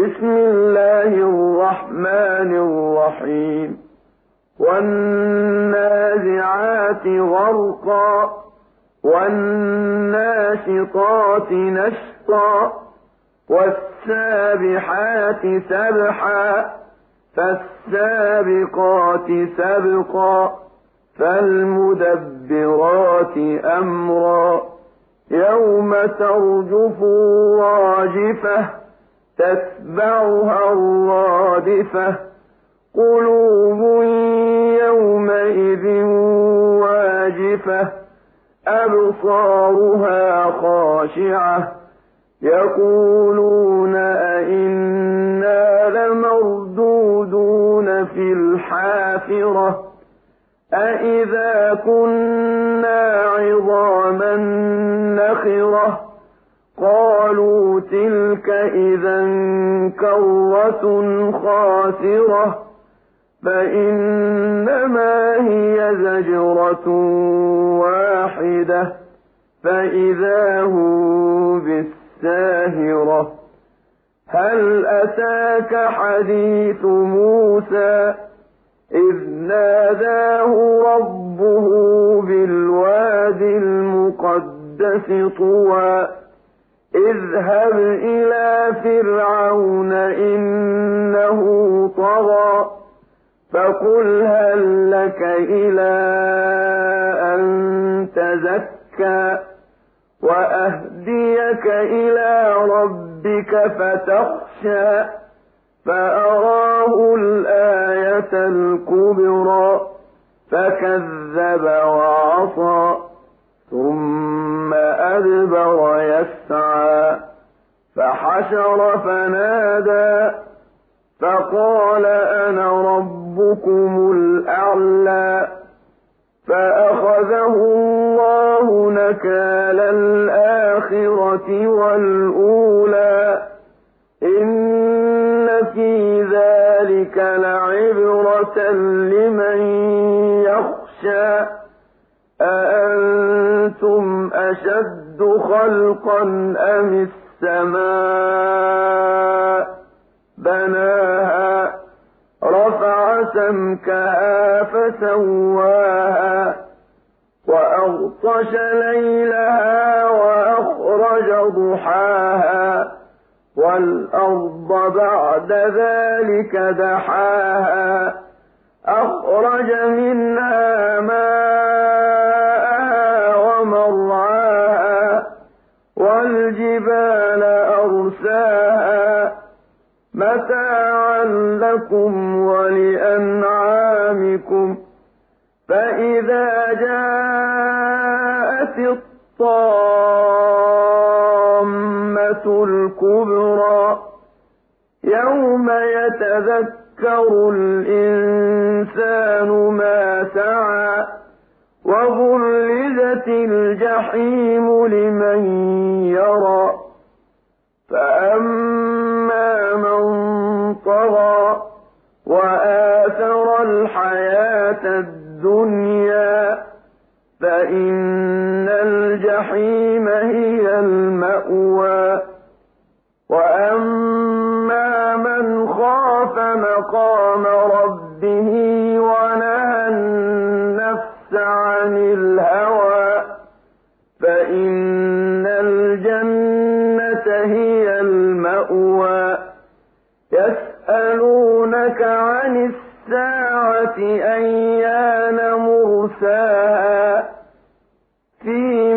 بسم الله الرحمن الرحيم والنازعات غرقا والناشطات نشطا والسابحات سبحا فالسابقات سبقا فالمدبرات أمرا يوم ترجف الراجفة تتبعها الرادفة قلوب يومئذ واجفة أبصارها خاشعة يقولون أئنا لمردودون في الحافرة أئذا كنا عظاما نخرة قالوا تلك إذا كرة خاسرة فإنما هي زجرة واحدة فإذا هم بالساهرة هل أتاك حديث موسى إذ ناداه ربه بالواد المقدس طوى اذهب إلى فرعون إنه طغى فقل هل لك إلى أن تزكى وأهديك إلى ربك فتخشى فأراه الآية الكبرى فكذب وعصى ثم أدبر يسعى فحشر فنادى فقال أنا ربكم الأعلى فأخذه الله نكال الآخرة والأولى إن في ذلك لعبرة لمن يخشى أأنتم أشد خلقا أم السماء بناها رفع سمكها فسواها وأغطش ليلها وأخرج ضحاها والأرض بعد ذلك دحاها أخرج منها ماءها ومرعاها والجبال أرساها متاعا لكم ولأنعامكم فإذا جاءت الطامة الكبرى يوم يتذكر الإنسان ما سعى وبرزت الجحيم لمن يرى فأما من طغى وآثر الحياة الدنيا فإن الجحيم هي المأوى وأما من خاف مقام ربه ونهى النفس عن الهوى فإن الجنة هي المأوى يسألونك عن الساعة أيان مرساها فيما